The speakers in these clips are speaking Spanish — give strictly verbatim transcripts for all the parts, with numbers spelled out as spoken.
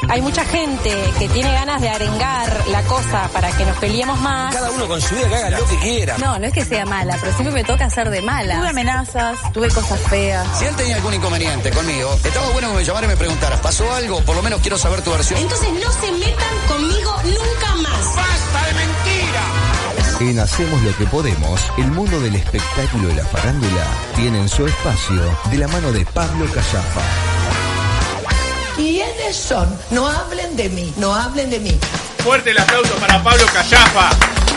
hay mucha gente que tiene ganas de arengar la cosa para que nos peleemos más. Cada uno con su vida, que haga lo que quiera. No, no es que sea mala, pero siempre me toca hacer de mala. Tuve amenazas, tuve cosas feas. Si él tenía algún inconveniente conmigo, estaba bueno que me llamara y me preguntaras, ¿pasó algo? Por lo menos quiero saber tu versión. Entonces no se metan conmigo nunca más. ¡Basta de mentira! En Hacemos lo que podemos, el mundo del espectáculo y la farándula tienen su espacio de la mano de Pablo Callafa. ¿Quiénes son? No hablen de mí, no hablen de mí. Fuerte el aplauso para Pablo Callafa.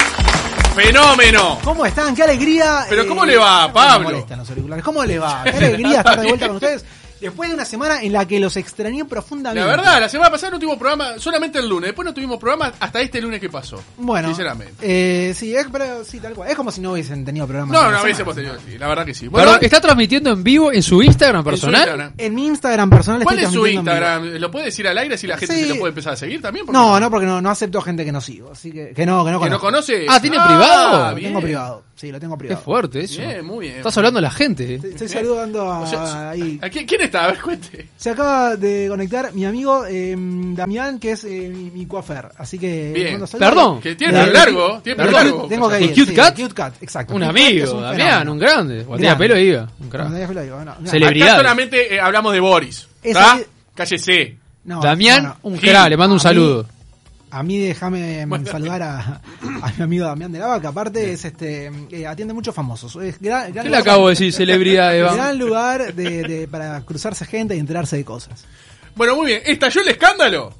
¡Fenómeno! ¿Cómo están? ¡Qué alegría! ¿Pero eh, cómo le va, Pablo? Me molestan los auriculares. ¿Cómo le va? ¡Qué alegría estar de vuelta con ustedes! Después de una semana en la que los extrañé profundamente. La verdad, la semana pasada no tuvimos programa, solamente el lunes. Después no tuvimos programa hasta este lunes que pasó. Bueno, sinceramente. Eh, sí, es, pero, sí, tal cual. Es como si no hubiesen tenido programa. No, no, a veces hemos tenido, sí, la verdad que sí. Bueno, Perdón, ¿está transmitiendo en vivo en su Instagram personal? En, su Instagram. En mi Instagram personal. ¿Cuál estoy es su transmitiendo Instagram? ¿Lo puede decir al aire si la gente sí. se lo puede empezar a seguir también? No, no, porque no, no acepto gente que no sigo. Así que, que no, que no ¿Que no conozco. conoce? Ah, ¿tiene ah, privado? Bien. Tengo privado. Sí, lo tengo Qué privado. fuerte eso. Bien, muy bien. Estás hablando a la gente. Estoy, estoy saludando a, O sea, ahí. ¿a quién, ¿Quién está? A ver, cuente. Se acaba de conectar mi amigo eh, Damián, que es eh, mi, mi coafer. Así que. Bien. mando saludos. Perdón. Que tiene pelo largo. Tiene pelo Perdón. largo. Tengo que ¿El ir. Cute sí, Cat? el Cute Cat, exacto. Un Cute Cat es amigo, un Damián, fenómeno. un grande. Cuando tenía Grande. pelo iba. Un crack. Cuando tenía pelo iba, no, no. Celebridades. Acá solamente eh, hablamos de Boris. Esa ¿Está? sí- Cállese. No, Damián, bueno, un Gil. crack, le mando un A saludo. A mí déjame saludar a, a mi amigo Damián de Lava, que aparte es este eh, atiende muchos famosos. Es gran, gran ¿Qué le lugar- acabo de decir? Celebridad de gran lugar de, de, para cruzarse gente y enterarse de cosas. Bueno, muy bien. ¿Estalló el escándalo?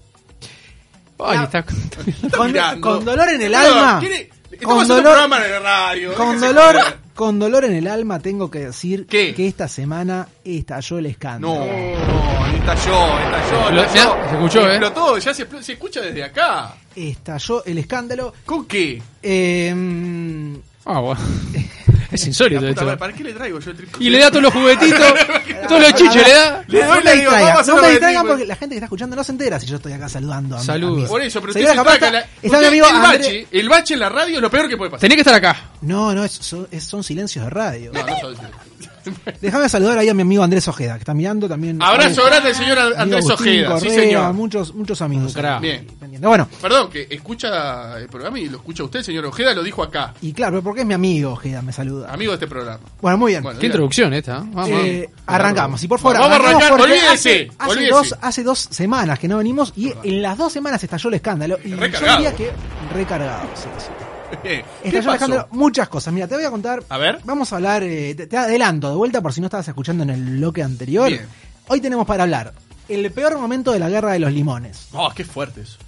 Ay, está... Está Con, mirando. con dolor en el No, alma. ¿quiere- Estamos Con haciendo dolor- un programa de radio. Con déjese dolor, joder. con dolor en el alma tengo que decir ¿Qué? que esta semana estalló el escándalo. No, no, estalló, estalló, Lo- estalló. mirá, se escuchó, ¿eh? Explotó, ya se, expl- se escucha desde acá. Estalló el escándalo. ¿Con qué? Eh, mm, Ah, bueno. Es insólito La puta esto. madre, ¿para qué le traigo yo el triple? Y le da todos los juguetitos, todos los chichos, le da. Le doy, no le me digo, distraigan, vamos a hacer no lo me que distraigan digo. porque la gente que está escuchando no se entera si yo estoy acá saludando a mi- Saludos. a mis- Por eso, pero usted Señora, se capaz traga está- la... está mi usted- amigo el André- bache, el bache en la radio es lo peor que puede pasar. Tenés que estar acá. No, no, es- son, es- son silencios de radio. No, no soy- Déjame saludar ahí a mi amigo Andrés Ojeda, que está mirando también. Abrazo Amigo grande al señor Andrés Agustín Ojeda, sí Correa, señor. Muchos, muchos amigos. Crack. Bien. Pendiente. Bueno, Perdón, que escucha el programa y lo escucha usted, señor Ojeda, lo dijo acá. y claro, pero porque es mi amigo Ojeda, me saluda. Amigo de este programa. Bueno, muy bien. Bueno, Qué diga. introducción esta. ¿eh? Vamos. Eh, arrancamos. Y por favor, Vamos a arrancamos arrancar, porque olvídese, hace, hace olvídese. dos, hace dos semanas que no venimos y en las dos semanas estalló el escándalo. Y Recargado. yo diría que recargado, sí, sí. ¿Qué Estalló el pasó? escándalo, muchas cosas. Mira, te voy a contar. A ver. Vamos a hablar, eh, te, te adelanto de vuelta por si no estabas escuchando en el bloque anterior. Bien. Hoy tenemos para hablar el peor momento de la guerra de los limones. Oh, qué fuerte eso.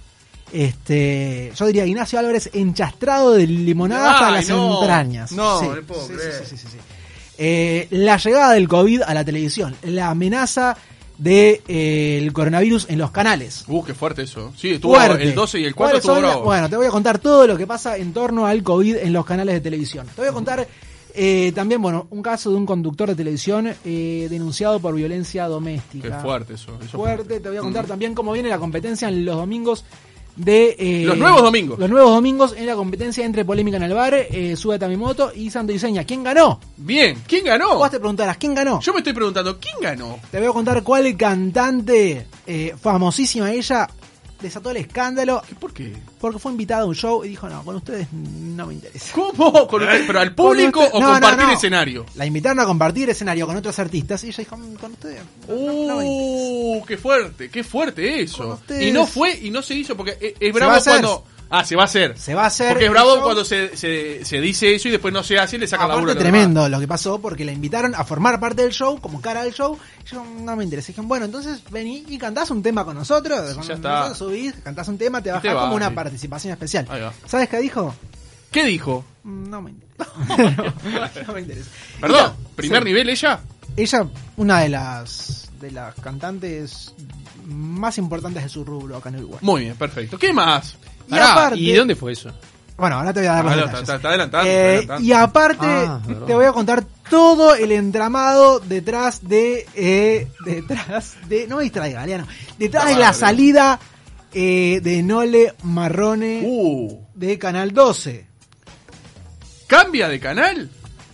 Este, yo diría Ignacio Álvarez enchastrado de limonada hasta Ay, las no. entrañas. No, Sí, no puedo sí, creer. sí, sí, sí, sí. Eh, la llegada del COVID a la televisión, la amenaza del de, eh, coronavirus en los canales. Uh, qué fuerte eso. Sí, estuvo Fuerte. el doce y el cuatro ¿Cuáles estuvo son la- bravo. Bueno, te voy a contar todo lo que pasa en torno al COVID en los canales de televisión. Te voy a contar eh, también, bueno, un caso de un conductor de televisión eh, denunciado por violencia doméstica. Qué fuerte eso. eso Fuerte. Te voy a contar también cómo viene la competencia en los domingos de... eh, Los nuevos domingos. Los nuevos domingos en la competencia entre Polémica en el Bar, eh, Sube Tamimoto y Santo Diseña. ¿Quién ganó? Bien, ¿quién ganó? Vos te preguntarás, ¿quién ganó? Yo me estoy preguntando, ¿quién ganó? Te voy a contar cuál cantante, eh, famosísima ella, desató el escándalo ¿Qué, ¿Por qué? porque fue invitada a un show y dijo, no, con ustedes no me interesa. ¿Cómo? ¿Con usted- ¿Pero al público Con usted- o no, no, compartir no. escenario? La invitaron a compartir escenario con otros artistas y ella dijo, "Mm, con ustedes no, no- no me interesa". Uh, qué fuerte, qué fuerte Con eso. ustedes. Y no fue, y no se hizo, porque es, es Se bravo va a hacer. cuando... Ah, se va a hacer. Se va a hacer Porque es el bravo show. cuando se, se, se dice eso y después no se hace y le sacan la Aparte tremendo lo que pasó porque la invitaron a formar parte del show, como cara del show. Y yo, no me interesa. Y dijeron, bueno, entonces vení y cantás un tema con nosotros. Con Ya está. nosotros subís, cantás un tema, te Y bajás te va, como una sí. participación especial. Ahí va. ¿Sabes qué dijo? ¿Qué dijo? No me interesa. no, no me interesa. Perdón, Y no, ¿primer sí. nivel ella? Ella, una de las de las cantantes más importantes de su rubro acá en Uruguay. Muy bien, perfecto. ¿Qué más? Y Pará, aparte- ¿y dónde fue eso? Bueno, ahora te voy a dar los Ah, no, detalles. está- está adelantando, Eh, está adelantando. Y aparte, Ah, verdad. te voy a contar todo el entramado detrás de... eh, detrás de... No me distraiga, Galeano. Detrás de la Madre. salida eh, de Nole Marrone Uh, de Canal doce. ¿cambia de canal?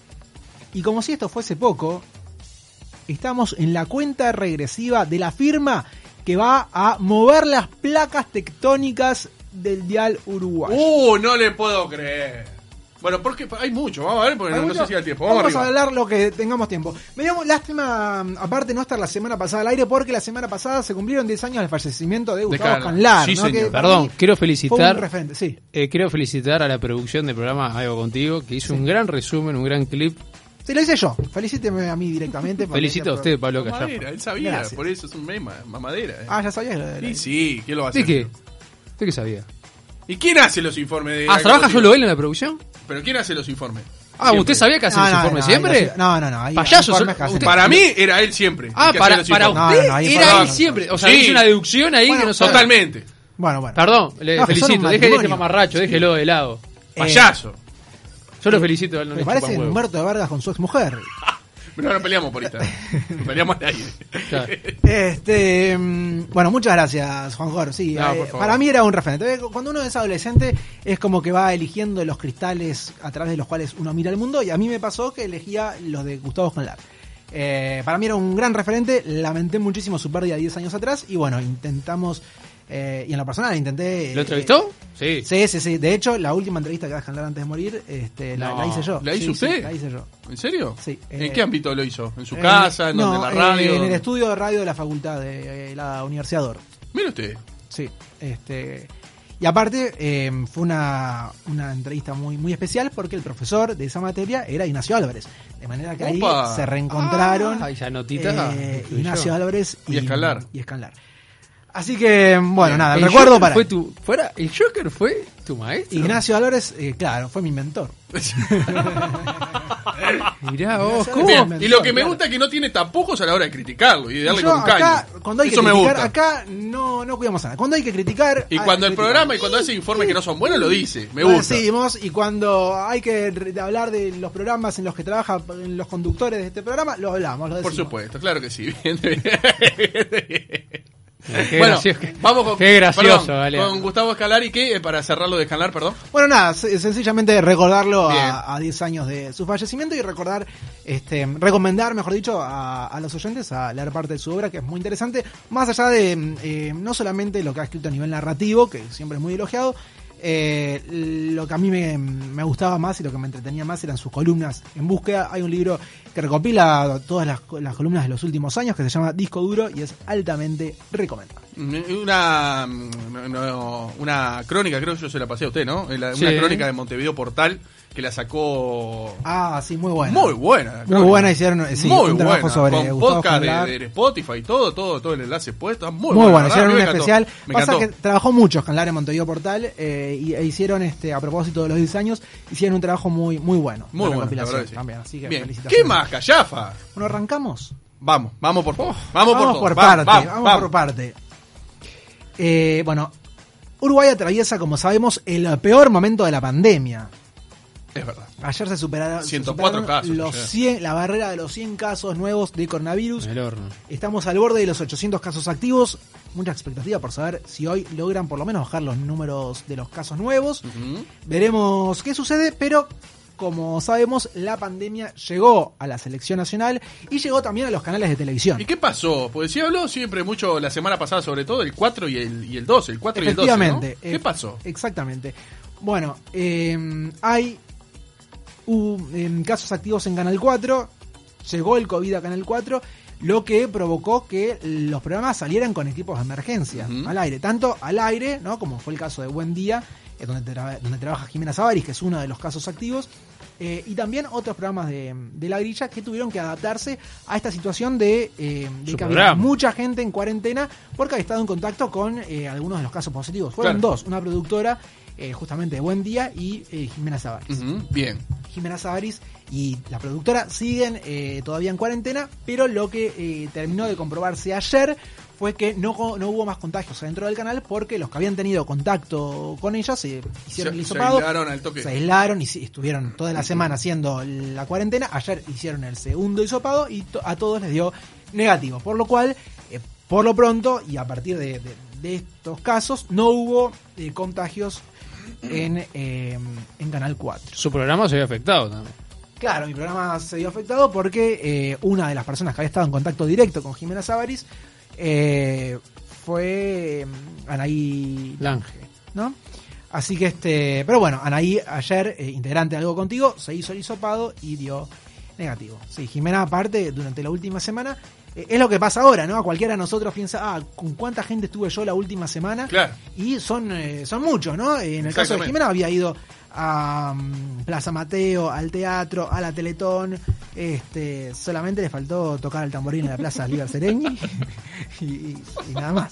Y como si esto fuese poco, estamos en la cuenta regresiva de la firma que va a mover las placas tectónicas del dial uruguayo. Uh, no le puedo creer. Bueno, porque hay mucho, vamos a ver, porque no, no sé si hay tiempo. Vamos, vamos a arriba. hablar lo que tengamos tiempo. Me dio lástima, aparte, no estar la semana pasada al aire, porque la semana pasada se cumplieron diez años del fallecimiento de Gustavo de Canlar. Sí, ¿no? señor. Que Perdón, quiero felicitar. un referente, sí. Eh, quiero felicitar a la producción del programa Algo Contigo, que hizo Sí. un gran resumen, un gran clip. Sí, lo hice yo. Felicíteme a mí directamente. Felicito a usted, Pablo Callafa. Mamadera, él sabía, Gracias. por eso es un mema, mamadera. Eh. Ah, ya sabías lo de la- Sí, sí, ¿quién lo va a ¿Usted hacer? qué? ¿Usted qué sabía? ¿Y quién hace los informes de Ah, Algo ¿trabaja Contigo? solo él en la producción? ¿pero quién hace los informes? Ah, Siempre. ¿usted sabía que hace No, los no, informes no, siempre? ahí- No, no, no. Hay Payaso, informes que usted- hacen- Para mí era él siempre. Ah, el que para, hacía los para informes. usted No, no, ahí era por- él siempre. O sea, Sí. hizo una deducción ahí Bueno, que no sabe. Totalmente. Bueno, bueno. Perdón, le No, que son felicito. un Deje ese matrimonio. mamarracho, déjelo de lado. Eh, Payaso. Yo lo felicito. No Me le parece chupan huevo. Humberto de Vargas con su ex mujer. Pero no peleamos por esta. Peleamos al aire. Claro. Este, mm, bueno, muchas gracias, Juan Jorge. Sí, No, eh, por favor. para mí era un referente. Eh, Cuando uno es adolescente es como que va eligiendo los cristales a través de los cuales uno mira el mundo, y a mí me pasó que elegía los de Gustavo Canlar. Eh, para mí era un gran referente, lamenté muchísimo su pérdida diez años atrás, y bueno, intentamos, eh, y en lo personal intenté... ¿Lo eh, entrevistó? Sí. Sí, sí, sí. De hecho, la última entrevista que da Canlar antes de morir, este, la, No. la hice yo. ¿La hizo Sí, sí, usted? la hice yo. ¿En serio? Sí, ¿En eh, qué ámbito lo hizo? ¿En su Eh, casa? ¿En no, donde, en la radio? eh, en el estudio de radio de la facultad de eh, la Universidad Dor. Mire usted. Sí, este. Y aparte, eh, fue una, una entrevista muy, muy especial porque el profesor de esa materia era Ignacio Álvarez. De manera que Opa. ahí se reencontraron Ah, esa notita eh, influyó. Ignacio Álvarez y, Y Escalar. y Escalar. Así que, bueno, Bien. nada, el El recuerdo Joker para fue tu, fuera, ¿el Joker fue tu maestro? Ignacio Álvarez, eh, claro, fue mi mentor. Mirá vos, Ignacio ¿cómo? Álvarez. Y lo que me Claro. gusta es que no tiene tapujos a la hora de criticarlo y de darle Yo con un acá, caño. cuando hay Eso que me criticar, gusta. acá no, no cuidamos nada. Cuando hay que criticar... Y hay cuando que el criticar. programa y cuando hace informes que no son buenos, lo dice. Me Lo gusta. decimos, y cuando hay que re- hablar de los programas en los que trabajan los conductores de este programa, lo hablamos, lo Por decimos. supuesto, claro que sí. Bien, bien. Qué Bueno, gracioso, qué- vamos con, qué gracioso, perdón, Galeano. con Gustavo Escalar. ¿Y qué? Eh, Para cerrarlo de Escalar, perdón. Bueno, nada, se- sencillamente recordarlo Bien. a, a diez años de su fallecimiento, y recordar, este, recomendar, mejor dicho, a, a los oyentes a leer parte de su obra, que es muy interesante, más allá de eh, no solamente lo que ha escrito a nivel narrativo, que siempre es muy elogiado. Eh, lo que a mí me, me gustaba más y lo que me entretenía más eran sus columnas en búsqueda. Hay un libro que recopila todas las, las columnas de los últimos años, que se llama Disco Duro, y es altamente recomendable. Una, no, no, una crónica, creo que yo se la pasé a usted, ¿no? La- Sí. Una crónica de Montevideo Portal que la sacó. Ah, sí, muy buena. Muy buena. la Muy crónica. buena, hicieron eh, sí, muy un trabajo buena, sobre con Gustavo podcast de, Canlar. de Spotify y todo, todo, todo el enlace puesto. Muy, Muy buena, bueno, la hicieron verdad, un me encantó, especial. Me Pasa encantó. que trabajó mucho Canlar en Montevideo Portal, eh, y, e hicieron, este, a propósito de los diez años, hicieron un trabajo muy, muy bueno. Muy de bueno, la recopilación verdad que sí. también. Así que Bien. felicitaciones. ¿Qué más, Callafa? Bueno, arrancamos. Vamos, vamos por todo. vamos, Vamos por todo. por Vamos, parte, vamos, vamos, vamos. por parte. Eh, bueno, Uruguay atraviesa, como sabemos, el peor momento de la pandemia. Es verdad. Ayer se superaron, se ciento cuatro superaron casos, los ayer. cien, la barrera de los cien casos nuevos de coronavirus. El horno. Estamos al borde de los ochocientos casos activos. Mucha expectativa por saber si hoy logran por lo menos bajar los números de los casos nuevos. Ujú. Veremos qué sucede, pero como sabemos, la pandemia llegó a la selección nacional y llegó también a los canales de televisión. ¿Y qué pasó? Pues sí habló siempre mucho la semana pasada, sobre todo el cuatro y el, y el doce. El cuatro y el doce, ¿no? Efectivamente. ¿Qué eh, pasó? Exactamente. Bueno, eh, hay hubo, eh, casos activos en Canal cuatro, llegó el COVID a Canal cuatro, lo que provocó que los programas salieran con equipos de emergencia Ujú. al aire, tanto al aire, ¿no? Como fue el caso de Buen Día, eh, donde, tra- donde trabaja Jimena Savaris, que es uno de los casos activos, eh, y también otros programas de, de La Grilla que tuvieron que adaptarse a esta situación de, eh, de Su que había programa. mucha gente en cuarentena porque había estado en contacto con eh, algunos de los casos positivos. Fueron Claro. dos, una productora eh, justamente de Buen Día y eh, Jimena Savaris. Ujú, bien. Jimena Savaris y la productora siguen eh, todavía en cuarentena, pero lo que eh, terminó de comprobarse ayer fue que no, no hubo más contagios dentro del canal porque los que habían tenido contacto con ellas se hicieron Se- el se hisopado, aislaron al toque. se aislaron y sí, estuvieron toda la semana haciendo la cuarentena. Ayer hicieron el segundo hisopado y to- a todos les dio negativo, por lo cual, eh, por lo pronto y a partir de, de- de estos casos, no hubo eh, contagios en, eh, en Canal cuatro. Su programa se había afectado también. Claro, mi programa se vio afectado porque eh, una de las personas que había estado en contacto directo con Jimena Savaris eh, fue Anaí Lange, ¿no? Así que este, pero bueno, Anaí ayer, eh, integrante de Algo Contigo, se hizo el hisopado y dio negativo. Sí, Jimena aparte, durante la última semana, eh, es lo que pasa ahora, ¿no? Cualquiera de nosotros piensa, ah, ¿con cuánta gente estuve yo la última semana? Claro. Y son, eh, son muchos, ¿no? En el caso de Jimena había ido a um, Plaza Mateo, al teatro, a la Teletón, este, solamente le faltó tocar el tamborín en la Plaza Liber Seregni y, y, y nada más.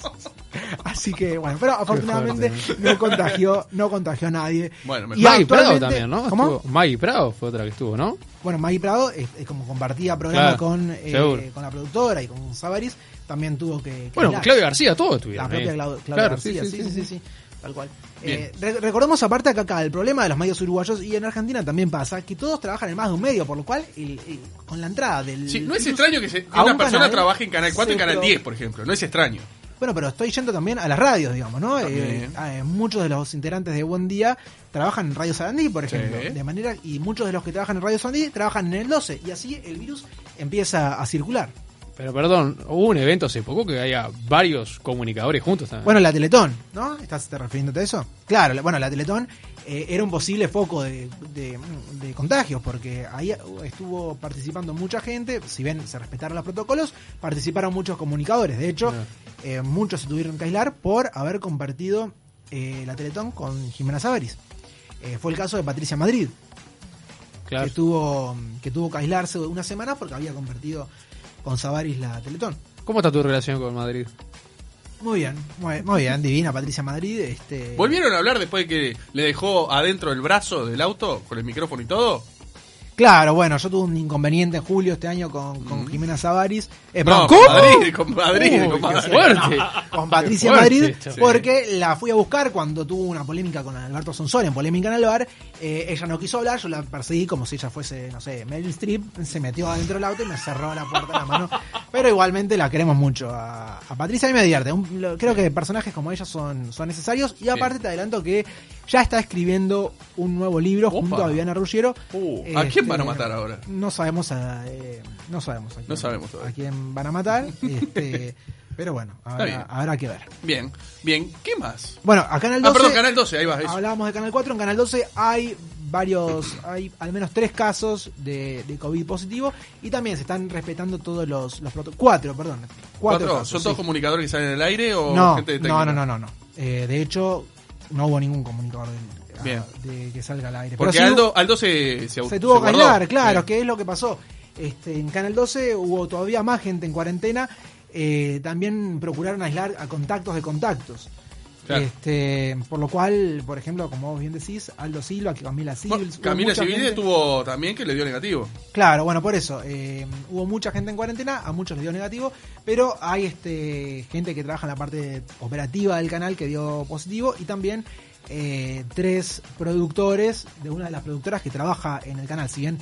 Así que bueno, pero afortunadamente no contagió, no contagió a nadie. Bueno, y Maggie Prado también, ¿no? ¿Cómo? Estuvo, Maggie Prado fue otra que estuvo, ¿no? Bueno, Maggie Prado es, es como compartía programa claro, con, eh, con la productora y con Savaris, también tuvo que, que bueno, hablar. Claudia García, todos estuvieron. La propia ahí. Claudia Claro, García, sí, sí, sí, sí, sí, sí, sí. sí, tal cual. Eh, re- recordemos aparte que acá el problema de los medios uruguayos y en Argentina también pasa que todos trabajan en más de un medio, por lo cual el, el, con la entrada del Sí, no es virus extraño que, se, que a una un persona canal, trabaje en Canal cuatro y sí, Canal pero- diez, por ejemplo. No es extraño. Bueno, pero estoy yendo también a las radios, digamos, ¿no? También. Eh, eh, muchos de los integrantes de Buen Día trabajan en Radio Sarandí, por ejemplo. Sí. De manera, y muchos de los que trabajan en Radio Sarandí trabajan en el doce. Y así el virus empieza a circular. Pero perdón, hubo un evento hace poco que haya varios comunicadores juntos también. Bueno, la Teletón, ¿no? ¿Estás te refiriéndote a eso? Claro, la- bueno, la Teletón eh, era un posible foco de, de, de contagios, porque ahí estuvo participando mucha gente, si bien se respetaron los protocolos, participaron muchos comunicadores. De hecho, eh, muchos se tuvieron que aislar por haber compartido eh, la Teletón con Jimena Savaris. Eh, fue el caso de Patricia Madrid, claro. que tuvo que tuvo que aislarse una semana porque había compartido con Savaris la Teletón. ¿Cómo está tu relación con Madrid? Muy bien, muy, muy bien, divina Patricia Madrid. Este... ¿Volvieron a hablar después de que le dejó adentro el brazo del auto con el micrófono y todo? Claro, bueno, yo tuve un inconveniente en julio este año con, con Mm. Jimena Savaris. Eh, No, perdón, con ¿cómo? Madrid, con Madrid, Uy, con qué Madrid. fuerte. Con Patricia Qué fuerte Madrid, esto. porque la fui a buscar cuando tuvo una polémica con Alberto Sonsori, en Polémica en el Bar. Eh, ella no quiso hablar, yo la perseguí como si ella fuese, no sé, Meryl Streep, se metió adentro del auto y me cerró la puerta en la mano. Pero igualmente la queremos mucho a, a Patricia, y me divierte. Un- lo- creo que personajes como ella son, son necesarios. Y aparte te adelanto que ya está escribiendo un nuevo libro Opa. junto a Viviana Ruggiero. Uh, ¿A Este, quién van a matar ahora? No sabemos a, eh, no sabemos a quién, No sabemos todavía. a quién van a matar, este, pero bueno, Está bien. habrá, habrá que ver. Bien, bien. ¿Qué más? Bueno, acá en el Ah, doce, perdón, Canal doce, ahí va. Eso. hablábamos de Canal cuatro, en Canal doce hay varios, hay al menos tres casos de, de COVID positivo y también se están respetando todos los, los protocolos. Cuatro, perdón. Cuatro, ¿Cuatro? casos, ¿Son sí. todos comunicadores que salen en el aire o No, gente de no, técnica? no, no, no, no. Eh, de hecho, no hubo ningún comunicador de, Bien. de que salga al aire. Porque Pero sí Aldo, Aldo se, se, se tuvo que guardó. aislar, claro, Bien. que es lo que pasó. Este, en Canal doce hubo todavía más gente en cuarentena. Eh, también procuraron aislar a contactos de contactos. Claro. Este, por lo cual, por ejemplo, como vos bien decís, Aldo Silva, que Camila Bueno, Sibils. hubo Camila mucha Civil gente- tuvo también que le dio negativo. Claro, bueno, por eso. eh, hubo mucha gente en cuarentena, a muchos les dio negativo, pero hay este gente que trabaja en la parte operativa del canal que dio positivo y también eh, tres productores de una de las productoras que trabaja en el canal. Si bien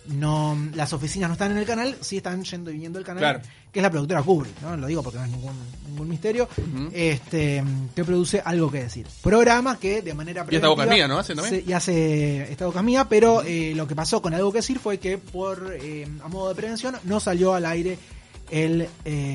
no las oficinas no están en el canal, sí están yendo y viniendo el canal, Claro. que es la productora Kubrick, ¿no? Lo digo porque no es ningún, ningún misterio. Ujú. Este que produce Algo que Decir. Programa que de manera Y esta boca es preventiva mía, ¿no? ¿Hacen también? se- y hace esta boca es mía, pero eh, lo que pasó con Algo que Decir fue que por eh, a modo de prevención no salió al aire el,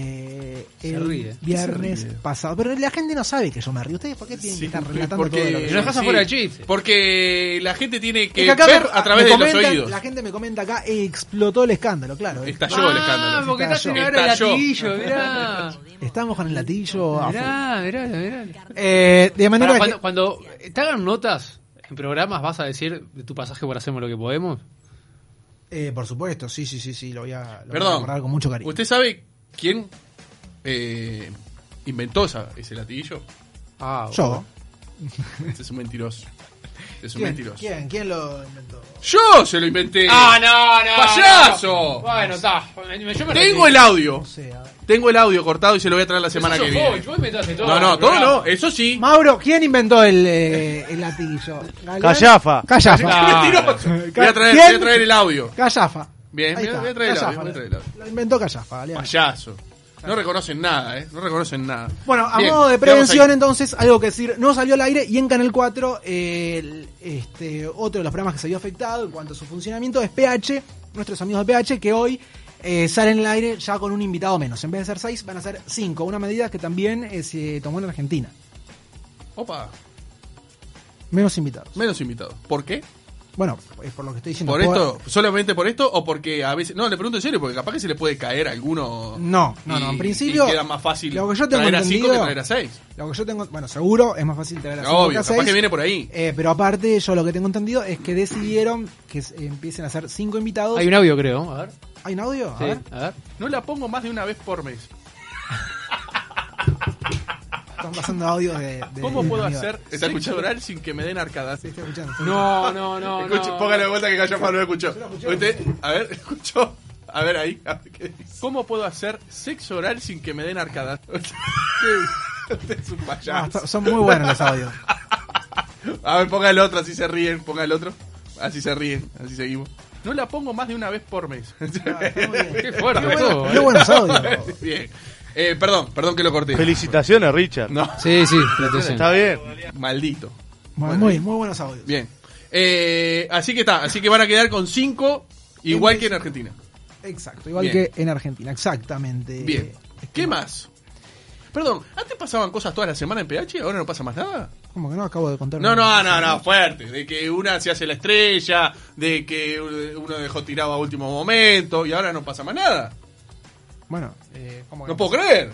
eh, Se el ríe. viernes Se ríe. pasado. Pero la gente no sabe que yo me río. ¿Ustedes por qué tienen Sí, que estar porque- relatando todo lo que Pero yo dejas digo? afuera el chiste. Porque la gente tiene que, Es que acá ver me- a través me de los comentan- oídos. La gente me comenta acá, explotó el escándalo, claro. eh. Estalló el escándalo. Ah, porque estás en Estalló. el hora del Estalló. latillo, mirá. Estamos con el latillo a full. Mirá, mirá, mirá. Eh, de manera Pará, que... cuando, cuando te hagan notas en programas, ¿vas a decir de tu pasaje por Hacemos lo que podemos? Eh, por supuesto, sí, sí, sí, sí, lo voy a, lo voy a Perdón. recordar con mucho cariño. ¿Usted sabe quién eh, inventó esa, ese latillo? Ah, Yo. Este es un mentiroso. Este es un ¿Quién, mentiroso. ¿Quién? ¿Quién lo inventó? ¡Yo se lo inventé! Ah, no, no. ¡Payaso! no. Bueno, está. Yo me Tengo el audio. No sé, a ver. Tengo el audio cortado y se lo voy a traer la semana que viene. Vos inventaste todo. No, no, todo no. Eso sí. Mauro, ¿quién inventó el, eh, el latillo? ¿Galeano? Callafa. Callafa. Ah, Mentiroso. Voy a traer, ¿Quién? voy a traer el audio. Callafa. Bien, Ahí voy a- está, voy a traer el audio, Callafa. voy a traer el audio. Lo inventó Callafa, Galeano. Payaso. No reconocen nada, ¿eh? No reconocen nada. Bueno, a Bien, modo de ¿qué vamos prevención, ahí? entonces, algo que decir, no salió al aire y en Canal cuatro, eh, el- este, otro de los programas que se vio afectado en cuanto a su funcionamiento es P H, nuestros amigos de P H, que hoy eh, salen al aire ya con un invitado menos. En vez de ser seis, van a ser cinco. Una medida que también eh, se tomó en Argentina. Opa. Menos invitados. Menos invitados. ¿Por qué? Bueno, es por lo que estoy diciendo. ¿Por esto? ¿Solamente por esto o porque a veces... No, le pregunto en serio, porque capaz que se le puede caer a alguno... No, no, y, no, en principio... Y queda más fácil lo que yo tengo traer a cinco entendido, que traer a seis. Lo que yo tengo... Bueno, seguro es más fácil traer a cinco Obvio, que a capaz seis. que viene por ahí. Eh, pero aparte, yo lo que tengo entendido es que decidieron que eh, empiecen a ser cinco invitados. Hay un audio, creo. A ver. ¿Hay un audio? A Sí, ver. a ver. No la pongo más de una vez por mes. Están pasando audios de... de ¿Cómo puedo de- hacer sexo oral sin que me den arcadas? Sí, estoy escuchando. sí. No, no, no. Escuche, no. póngale de vuelta que cayó Pablo, escuchó. Usted, a ver, escuchó. A ver ahí, a ver qué dice. ¿Cómo puedo hacer sexo oral sin que me den arcadas? Usted es un No, payaso. está- son muy buenos los audios. A ver, ponga el otro, así se ríen. Ponga el otro, así se ríen, así seguimos. No la pongo más de una vez por mes. Ah, está muy bien. Qué fuerte Qué todo. bueno- qué buenos audios. Bien. Eh, perdón, perdón que lo corté. Felicitaciones, Richard. No, Sí, sí. atención. Está bien. maldito. Muy, muy, muy buenos audios. Bien. Eh, así que está, así que van a quedar con cinco, igual que en Argentina. Exacto, igual Bien. que en Argentina, exactamente. Bien. ¿Qué más? Perdón, ¿antes pasaban cosas toda la semana en P H? ¿Ahora no pasa más nada? ¿Cómo que no acabo de contar? No, no, no, no, fuerte. De que una se hace la estrella, de que uno dejó tirado a último momento y ahora no pasa más nada. Bueno, eh, ¿cómo que No puedo creer.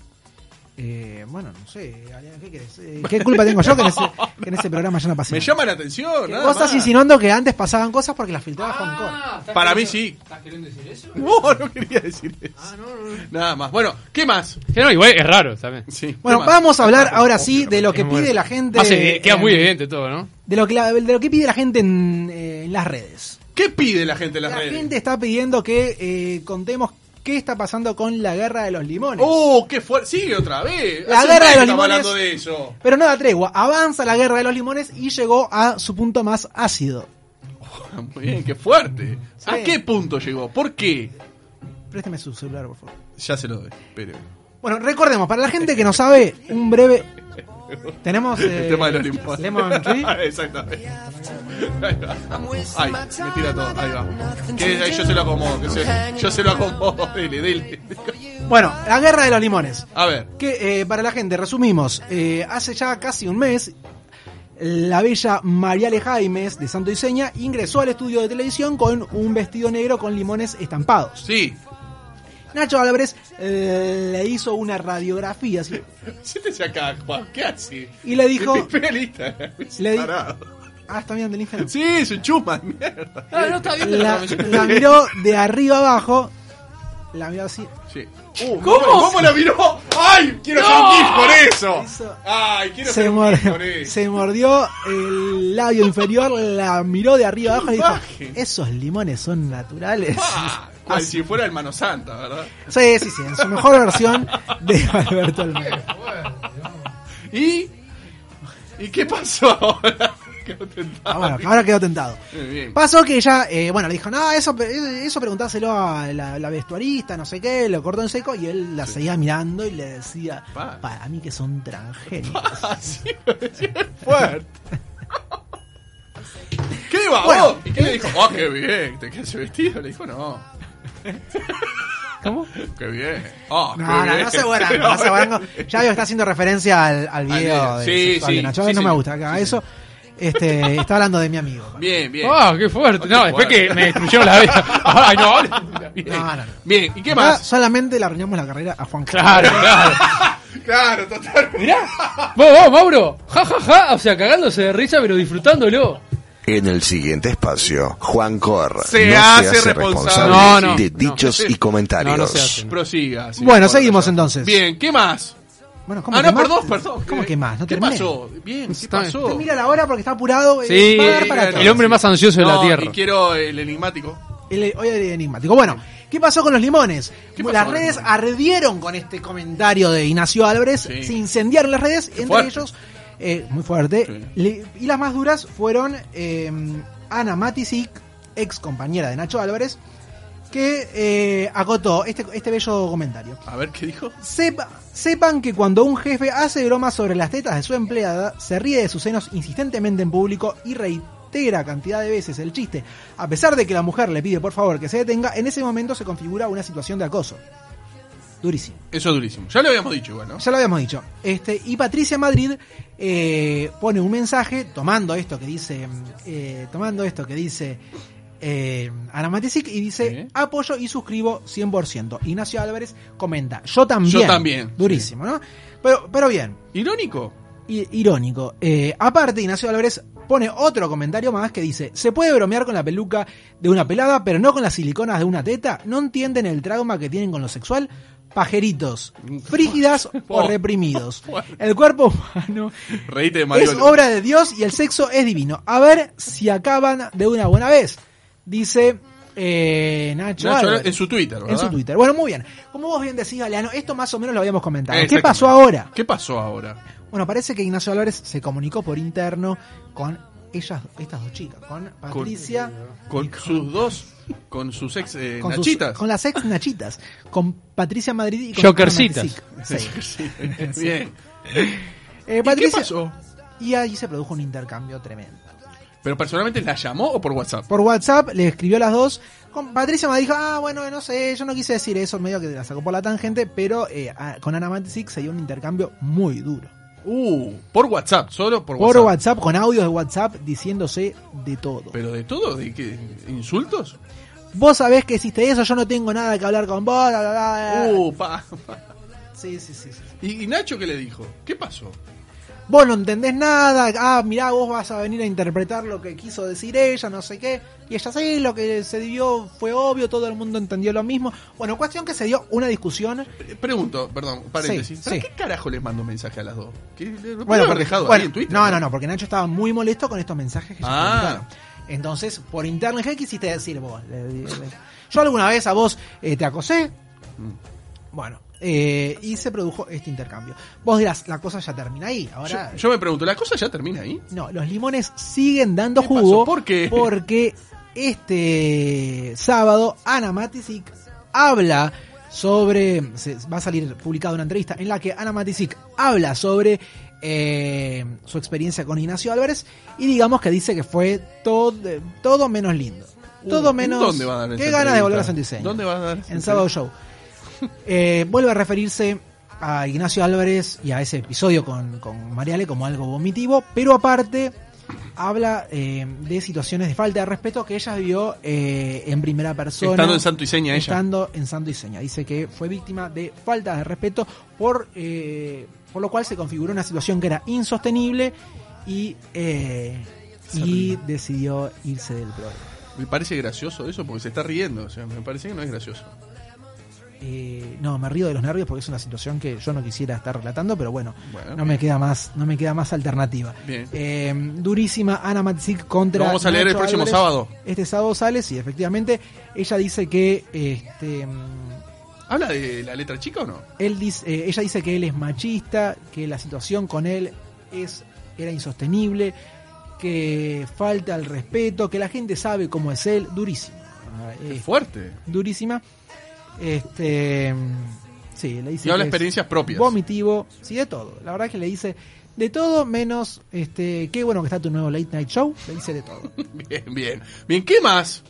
Eh, bueno, no sé, Ariana, ¿qué querés? Eh, ¿Qué culpa tengo yo que en ese, que en ese programa ya no pase Me nada? llama la atención. Que Nada vos estás más. insinuando que antes pasaban cosas porque las filtraba Juan Cor. Ah, ¿estás Para mí queriendo- sí. ¿Estás queriendo decir eso? No, no quería decir eso. Ah, no, no, no. Nada más. Bueno, ¿qué más? Que no, igual es raro también. Sí. Bueno, ¿qué más? vamos a hablar ahora sí de lo que Bueno. pide la gente. Hace- queda en- muy evidente todo, ¿no? De lo que, la- de lo que pide la gente en, eh, en las redes. ¿Qué pide la gente en las La redes? gente está pidiendo que eh, contemos qué está pasando con la guerra de los limones. ¡Oh, qué fuerte! Sigue otra vez. La Hace un guerra mes de que los estamos limones. hablando de eso. Pero no da tregua, avanza la guerra de los limones y llegó a su punto más ácido. Muy bien, qué fuerte. Sí. ¿A qué punto llegó? ¿Por qué? Présteme su celular, por favor. Ya se lo doy. Espere. Bueno, recordemos, para la gente que no sabe, un breve... Tenemos... El eh, tema de los limones. Lemon Tree. Exactamente. Ahí va. Ay, me tira todo. Ahí va. Que ahí yo se lo acomodo. Que se, yo se lo acomodo. Dele, dele. Bueno, la guerra de los limones. A ver. Que eh, para la gente, resumimos, eh, hace ya casi un mes, la bella Mariale Jaimes de Santo y Seña ingresó al estudio de televisión con un vestido negro con limones estampados. Sí. Nacho Álvarez eh, le hizo una radiografía así, Siéntese acá, Juan. ¿Qué hace? y le dijo... Pega el Instagram. Le di- Parado. Ah, está mirando el Instagram. Sí, es un chuma, mierda. Ah, no está bien. La, la miró de arriba abajo, la miró así. Sí. Uh, ¿Cómo? ¿Cómo la miró? ¡Ay! Quiero hacer un gif por eso. Hizo- ¡Ay! Quiero Se, hacer un mor- gif por eso. se mordió el labio inferior, la miró de arriba abajo y dijo, Baje. esos limones son naturales. Ah, cual si fuera el Mano Santa, ¿verdad? Sí, sí, sí, en su mejor versión de Alberto Almeida. ¿Y? ¿Y qué pasó ahora? Quedó tentado. Ah, bueno, ahora quedó tentado. Muy bien. Pasó que ella, eh, bueno, le dijo, no, eso, eso preguntárselo a la, la vestuarista, no sé qué, lo cortó en seco y él la seguía mirando y le decía, Pa. para mí que son transgénicos. Así lo decía fuerte. ¿Qué va Bueno. vos? ¿Y qué le dijo? ¡Oh, qué bien! ¿Te queda ese vestido? Le dijo, no. ¿Cómo? ¡Qué bien! ¡Oh, No, qué no, bien! no se buenan, no se buenan. Ya veo que está haciendo referencia al, al video video. de Sí, sexual sí, de Nacho. sí, no me señor. gusta que haga Sí, eso. Este, está hablando de mi amigo. Bien, bien. Ah, qué fuerte. Oh, No, qué después fuerte. que me destruyeron la vida. Ay, no. Bien. No, no, no. Bien, ¿y qué Acá más? solamente le arruinamos la carrera a Juan Claro, claro. Claro, totalmente. Mirá. Vos, vos, Mauro. Ja, ja, ja. O sea, cagándose de risa, pero disfrutándolo. En el siguiente espacio, Juan Cor Se no hace se hace responsable. responsable No, no, de no. dichos y comentarios. No, no se hace. Prosiga. sí, Bueno, por seguimos allá. entonces. Bien, ¿qué más? Bueno, ¿cómo Ah, que no, más? perdón, perdón. ¿Cómo que más? No ¿Qué terminé. pasó? Bien, ¿qué Está bien. pasó? Usted mira la hora porque está apurado. eh, Sí, va a dar para claro. todo. El hombre más ansioso de la No, tierra. Y quiero el enigmático. El- hoy el enigmático. Bueno, ¿qué pasó con los limones? ¿Qué pasó Las con los redes limones? ardieron con este comentario de Ignacio Álvarez. Sí. Se incendiaron las redes, entre fuerte. ellos, eh, muy fuerte. Sí. Le- y las más duras fueron eh, Ana Matisic, ex compañera de Nacho Álvarez, que eh, acotó este, este bello comentario. A ver, ¿qué dijo? Sepa- sepan que cuando un jefe hace bromas sobre las tetas de su empleada, se ríe de sus senos insistentemente en público y, rei- reitera cantidad de veces el chiste, a pesar de que la mujer le pide por favor que se detenga, en ese momento se configura una situación de acoso. Durísimo. Eso es durísimo. Ya lo habíamos dicho igual, ¿no? Ya lo habíamos dicho. Este, y Patricia Madrid eh, pone un mensaje tomando esto que dice, eh, tomando esto que dice eh, Ana Matisic y dice, ¿sí? Apoyo y suscribo cien por ciento. Ignacio Álvarez comenta, yo también. Yo también. Durísimo, sí. ¿no? Pero, pero bien. ¿Irónico? I- irónico. Eh, aparte, Ignacio Álvarez pone otro comentario más que dice, se puede bromear con la peluca de una pelada, pero no con las siliconas de una teta. ¿No entienden el trauma que tienen con lo sexual? Pajeritos, frígidas o reprimidos. El cuerpo humano Reíte de Mariolo. es obra de Dios y el sexo es divino. A ver si acaban de una buena vez. Dice eh, Nacho, Nacho Álvarez. en su Twitter, ¿verdad? En su Twitter. Bueno, muy bien. Como vos bien decís, Galeano, esto más o menos lo habíamos comentado. ¿Qué pasó ahora? ¿Qué pasó ahora? Bueno, parece que Ignacio Álvarez se comunicó por interno con ellas, estas dos chicas, con Patricia, con, con sus dos, con sus ex eh, con nachitas, sus, con las ex nachitas, con Patricia Madrid y con Jokercitas. Sí. Bien. Eh, ¿Y Patricia, qué pasó? Y ahí se produjo un intercambio tremendo. ¿Pero personalmente la llamó o por WhatsApp? Por WhatsApp le escribió a las dos. Con Patricia me dijo, ah, bueno, no sé, yo no quise decir eso, medio que la sacó por la tangente, pero eh, a, con Ana Matisic se dio un intercambio muy duro. Uh, por WhatsApp, solo por, Por WhatsApp. WhatsApp, con audios de WhatsApp diciéndose de todo. ¿Pero de todo? ¿De qué? ¿Insultos? Vos sabés que hiciste eso, yo no tengo nada que hablar con vos. Bla, bla, bla. Uh, pa, pa. Sí, sí, sí. sí. ¿Y, ¿Y Nacho qué le dijo? ¿Qué pasó? Vos no entendés nada, ah, mirá, vos vas a venir a interpretar lo que quiso decir ella, no sé qué. Y ella sí, lo que se dio fue obvio, todo el mundo entendió lo mismo. Bueno, cuestión que se dio una discusión. Pregunto, perdón, paréntesis. Sí, ¿Para sí. qué carajo les mando un mensaje a las dos? ¿Qué, ¿Lo Bueno, haber porque, dejado bueno, ahí en Twitter? no, no, no, porque Nacho estaba muy molesto con estos mensajes que se Ah. publicaron. Entonces, por internet, ¿qué quisiste decir vos? Le- le- Yo alguna vez a vos eh, te acosé. Bueno, eh, y se produjo este intercambio. Vos dirás, la cosa ya termina ahí. Ahora, Yo, yo me pregunto, ¿la cosa ya termina ahí? no, los limones siguen dando ¿Qué jugo. pasó? ¿Por qué? Porque este sábado Ana Matisic habla sobre, se, va a salir publicada una entrevista en la que Ana Matisic habla sobre eh, su experiencia con Ignacio Álvarez y digamos que dice que fue todo, todo menos lindo. Todo Uh, menos. ¿Dónde va a dar esa Qué ganas de volver a entrevista? Santo Iseño. ¿Dónde va a dar esa En Sábado Show. Eh, vuelve a referirse a Ignacio Álvarez y a ese episodio con, con Mariale como algo vomitivo, pero aparte habla eh, de situaciones de falta de respeto que ella vivió eh, en primera persona. Estando en Santo Iseña ella. Estando en Santo Iseña. Dice que fue víctima de falta de respeto, por, eh, por lo cual se configuró una situación que era insostenible y, eh, y decidió irse del programa. Me parece gracioso eso porque se está riendo. O sea, me parece que no es gracioso. Eh, no, me río de los nervios porque es una situación que yo no quisiera estar relatando, pero bueno, Bueno, no bien. me queda más, no me queda más alternativa. Bien. Eh, durísima Ana Matisic contra. Lo vamos a leer el Nacho próximo Álvarez. sábado. Este sábado sale, sí, efectivamente. Ella dice que este ¿Habla de la letra chica o no? él dice, eh, ella dice que él es machista, que la situación con él es era insostenible, que falta el respeto, que la gente sabe cómo es él, durísima. Es Eh, fuerte. durísima. Este, sí, le dice Y habla que es experiencias propias. vomitivo, sí, de todo. La verdad es que le dice de todo menos, este, qué bueno que está tu nuevo late night show. Le dice de todo. Bien, bien. Bien, ¿qué más?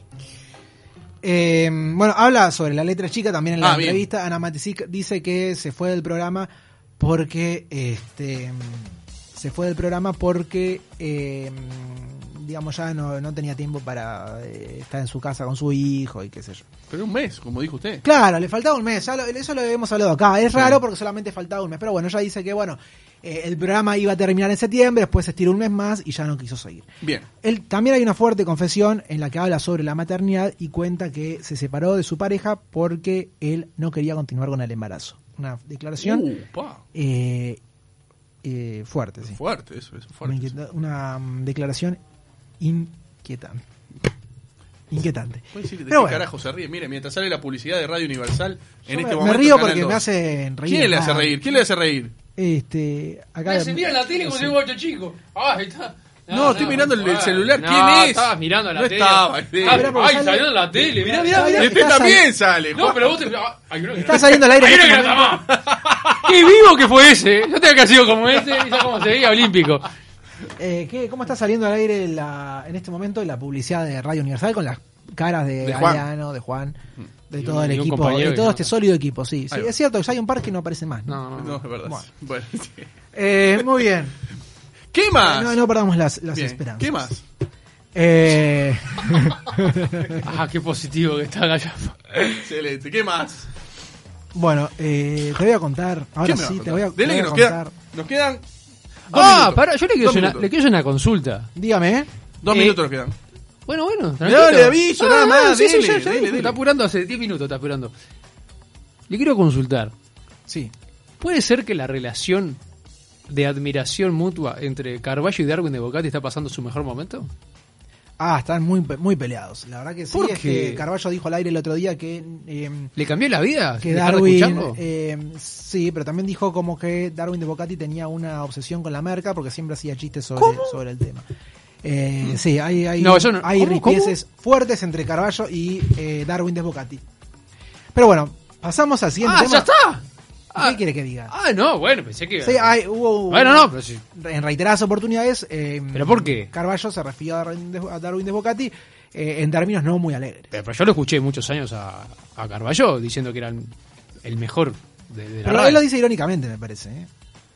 Eh, bueno, habla sobre la letra chica también en la Ah, bien. entrevista. Ana Matisic dice que se fue del programa porque, este, se fue del programa porque, eh, digamos, ya no, no tenía tiempo para eh, estar en su casa con su hijo y qué sé yo. Pero un mes, como dijo usted. Claro, le faltaba un mes, ya lo- eso lo hemos hablado acá. Es raro porque solamente faltaba un mes, pero bueno, ella dice que bueno, eh, el programa iba a terminar en septiembre, después se estiró un mes más y ya no quiso seguir. Bien. Él, también hay una fuerte confesión en la que habla sobre la maternidad y cuenta que se separó de su pareja porque él no quería continuar con el embarazo. Una declaración Uh, pa. eh, eh, fuerte, sí. Fuerte, eso, eso, Una, fuerte. inquieta- una, mm, declaración inquietante. Inquietante. Puede decir de Pero qué bueno. carajo se ríe. Mire, mientras sale la publicidad de Radio Universal, en Yo este me, momento. me río Canal porque dos. me hace reír. ¿Quién le hace Ah, reír? ¿Quién le hace reír? Este, acá Me mira en la tele como si fuera un chico. Ah, ahí está. No, estoy mirando el- el ah, celular. no, ¿Quién es? Estabas mirando la No tele. estaba, sí. Ah, Mirá, porque ay, sale- salió en la tele. Mirá, mirá, Sale- mirá. Y usted Está también sale. No, pero vos te. ah, hay uno que- está saliendo al aire Hay en uno este que no momento. está más. Qué vivo que fue ese. Yo tenía que haber sido como ese. Y ya como se veía olímpico. Eh, ¿qué, ¿Cómo está saliendo al aire la, en este momento la publicidad de Radio Universal con las caras de, De Juan. Galeano, de Juan, de Y todo un- el y un equipo, compañero de todo que este no. sólido equipo? Sí, sí Ahí va. es cierto que hay un par que no aparecen más. ¿no? No, no, No, es verdad. Bueno. Bueno, sí. Eh, muy bien. ¿Qué más? No, no perdamos las, las Bien, esperanzas. ¿Qué más? Eh, Ah, qué positivo que está Gallafa. Excelente. ¿Qué más? bueno, eh, te voy a contar. Ahora ¿Qué me sí, vas a te voy a, contar? Dele te que voy a nos, contar. queda, nos quedan. Dos Ah, minutos. pará, yo le quiero, Dos hacer una, minutos. le quiero hacer una consulta. Dígame, ¿eh? Dos Eh, minutos nos quedan. Bueno, bueno. Dale, aviso, nada más, sí, sí, dele, ya, ya, dele, dele. Está apurando hace diez minutos, está apurando. Le quiero consultar. Sí. ¿Puede ser que la relación de admiración mutua entre Carballo y Darwin de Bocati está pasando su mejor momento? Ah, están muy, pe- muy peleados. La verdad que sí. ¿Por Es qué? que Carballo dijo al aire el otro día que, eh, ¿Le cambió la vida? que dejar de Darwin. escucharlo? eh, sí, pero también dijo como que Darwin de Bocati tenía una obsesión con la merca porque siempre hacía chistes sobre, sobre el tema. Eh, sí, hay, hay, No, eso no- hay ¿Cómo, rispieces fuertes entre Carballo y eh, Darwin de Bocati. Pero bueno, pasamos al siguiente ¡Ah, tema. ya está! ¿Qué Ah, quiere que diga? ah, no, bueno, pensé que... Sí, hay, hubo Bueno, no, pero sí. en reiteradas oportunidades. eh, ¿Pero por qué? Carballo se refirió a Darwin de, a Darwin de Bocati eh, en términos no muy alegres. Pero, pero yo lo escuché muchos años a, a Carballo diciendo que era el, el mejor de, de la Pero radio. él lo dice irónicamente, me parece. ¿eh?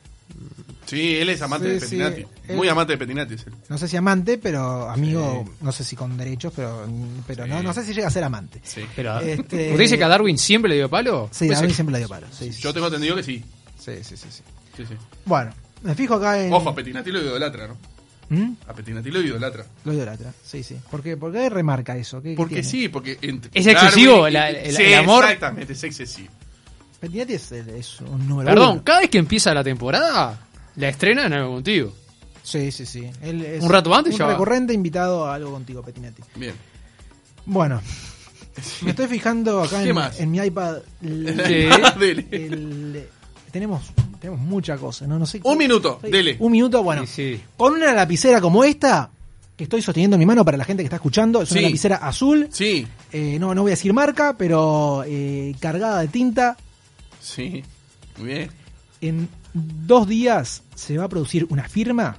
Sí, él es amante Sí, de sí, Petinati. él- Muy amante de Petinati. es él. No sé si amante, pero amigo, no sé si con derechos, pero, pero no, no sé si llega a ser amante. Sí. Pero, Este- ¿usted dice que a Darwin siempre le dio palo? Sí, Pues Darwin sí. siempre le dio palo. Sí, sí, Yo tengo entendido que sí. sí, sí, sí, sí. Sí, sí. Bueno, me fijo acá en... Ojo, a Petinati lo idolatra, ¿no? ¿Mm? A Petinati lo idolatra. Lo idolatra, sí, sí. ¿Por qué? ¿Por qué remarca eso? ¿Qué- qué Porque tiene? sí, porque... entre ¿Es excesivo Darwin y- la- el- Sí, el amor? Exactamente, es excesivo. Petinati es, es un número Perdón, uno. cada vez que empieza la temporada, la estrena en algo contigo. Sí, sí, sí. Él es Un rato antes un ya va. recurrente invitado a algo contigo, Petinati. Bien. Bueno, me estoy fijando acá ¿Qué en, más? en mi iPad. el- Sí. Dele. el- tenemos, tenemos mucha cosa, ¿no? No sé. Un minuto, Sí, dele. Un minuto, bueno. Sí, sí. Con una lapicera como esta, que estoy sosteniendo en mi mano para la gente que está escuchando, es una Sí. lapicera azul. Sí, eh, no, no voy a decir marca, pero eh, cargada de tinta. sí. Muy bien. En dos días se va a producir una firma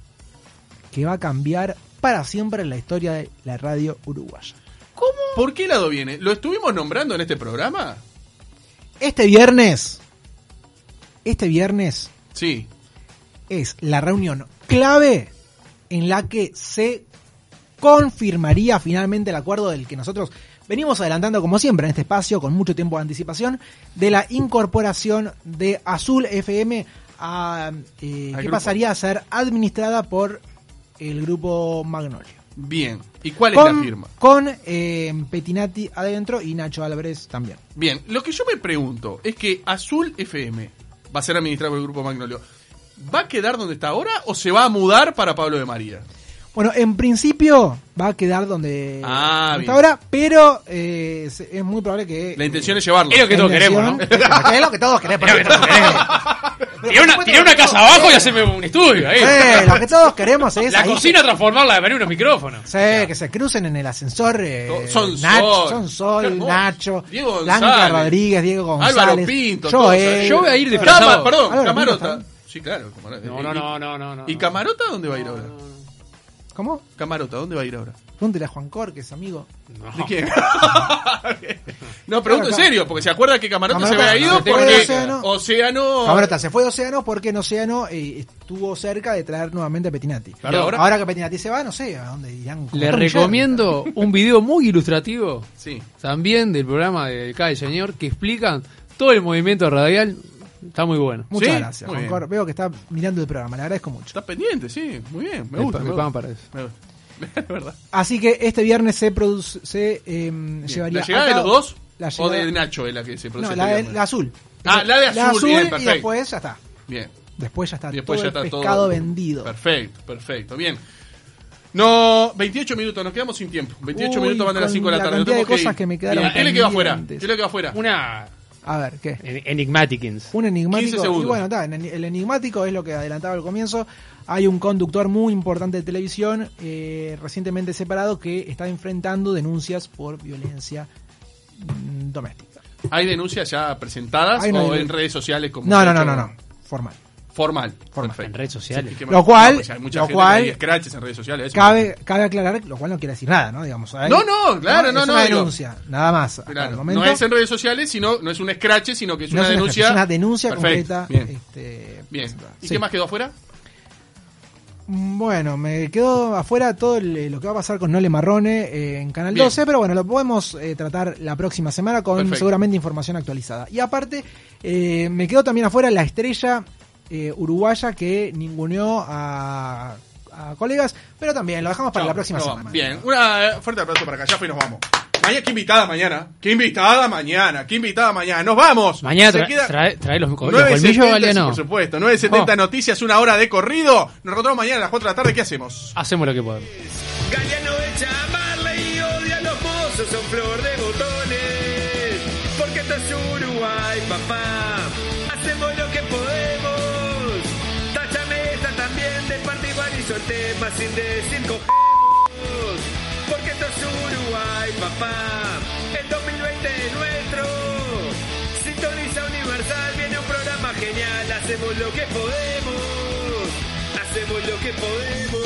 que va a cambiar para siempre la historia de la radio uruguaya. ¿Cómo? ¿Por qué lado viene? ¿Lo estuvimos nombrando en este programa? Este viernes, este viernes Sí. es la reunión clave en la que se confirmaría finalmente el acuerdo del que nosotros venimos adelantando como siempre en este espacio con mucho tiempo de anticipación de la incorporación de Azul F M a eh, que grupo. pasaría a ser administrada por el grupo Magnolio. Bien. ¿Y cuál es Con, la firma? con eh, Petinati adentro y Nacho Álvarez también. Bien, lo que yo me pregunto es que Azul F M va a ser administrado por el Grupo Magnolio. ¿Va a quedar donde está ahora o se va a mudar para Pablo de María? Bueno, en principio va a quedar donde Ah, hasta bien. ahora, pero eh, es, es muy probable que... La intención es llevarlo. Es lo que todos la queremos, intención- ¿no? Es lo que todos queremos. Es lo que todos queremos. Tiré una, tiré una casa abajo y hacerme un estudio ahí. Sí, lo que todos queremos es... La ahí cocina transformarla de unos micrófonos. Sí, que se crucen en el ascensor eh, Son Nacho, Sol. Son Sol, Hermoso. Nacho, Diego Blanca González. Rodríguez, Diego González, Álvaro Pinto, Joel. todos, ¿eh? Yo voy a ir Cama, disfrazado. perdón, Álvaro Camarota. Pinto, Sí, claro, Camarota. No, ¿Y- no, no, no, no, no. ¿Y Camarota dónde va a ir ahora? ¿Cómo? Camarota, ¿dónde va a ir ahora? Pregúntele a Juan Cor, que es amigo. No. ¿De quién? No, pregunto en Claro, serio, porque se acuerda que Camarota, Camarota se había ido se fue porque de Océano. Océano... Camarota se fue de Océano porque en Océano eh, estuvo cerca de traer nuevamente a Petinati. ¿Y ahora? Ahora que Petinati se va, no sé a dónde irán. como Le Tom Jerry. recomiendo un video muy ilustrativo Sí. también del programa de Cada Señor que explican todo el movimiento radial. Está muy bueno. Muchas ¿Sí? gracias, Muy Juan bien. Cor. Veo que está mirando el programa, le agradezco mucho. Está pendiente, sí. Muy bien, me Me gusta. pa- Me me gusta. pagan para eso. Me gusta. Es verdad. Así que este viernes se produce, se eh, llevaría ¿La llegada a de los cabo- dos? la ¿O llegada- de Nacho es la que se produce? No, este la, de- viernes? la azul. Ah, la de azul, bien, y perfecto. después ya está. Bien. Después ya está Y después todo ya el está pescado todo vendido. Perfecto, perfecto. Bien. No, veintiocho minutos, nos quedamos sin tiempo. veintiocho Uy, minutos van a las con cinco de la la tarde. cantidad Tenemos de cosas ir. que me quedaron Bien, ¿qué le quedó afuera? pendientes. ¿Qué le quedó afuera? Una A ver, ¿qué? en- Enigmaticins. Un enigmático. quince segundos. Y bueno, está, en el el enigmático es lo que adelantaba al comienzo. Hay un conductor muy importante de televisión, eh, recientemente separado, que está enfrentando denuncias por violencia mm, doméstica. ¿Hay denuncias ya presentadas Hay una o denun- en redes sociales? Como No, se no, ha no, hecho? no, no. Formal. Formal. Formal. Perfecto. En redes sociales. Sí, que- Lo cual- no, pues hay mucha lo gente cual- que hay scratches en redes sociales. eso. Cabe, cabe aclarar, lo cual no quiere decir nada, ¿no? Digamos, hay- No, no, claro, no, es no, una digo- denuncia, nada más. hasta Claro, el momento. no es en redes sociales, sino no es un scratch, sino que es No una es una denuncia. es una denuncia Perfecto, concreta. Bien. Este, bien. presentada. ¿Y Sí. qué más quedó afuera? Bueno, me quedó afuera todo el- lo que va a pasar con Nole Marrone eh, en Canal Bien. doce, pero bueno, lo podemos eh, tratar la próxima semana con Perfecto. seguramente información actualizada. Y aparte, eh, me quedó también afuera la estrella eh, uruguaya que ninguneó a, a colegas, pero también lo dejamos para Chao, la próxima nos semana. vamos. Bien, una eh, fuerte aplauso para acá, ya fue y nos vamos. Mañana, qué invitada mañana. Qué invitada mañana. Qué invitada mañana. Nos vamos. Mañana Se tra- queda- trae, trae los, los nueve colmillos, setenta, Galeano. sí, por supuesto. nueve setenta Oh. noticias, una hora de corrido. Nos encontramos mañana a las cuatro de la tarde. ¿Qué hacemos? Hacemos lo que podemos. Galeano echa a Marley y odia a los mozos, son flor de botones. Porque esto es Uruguay, papá. Hacemos lo que podemos. Táchame esta también de partibar y solté más sin decir cogemos. Porque esto es Uruguay, papá. El dos mil veinte es nuestro. Sintoniza Universal, viene un programa genial. Hacemos lo que podemos. Hacemos lo que podemos.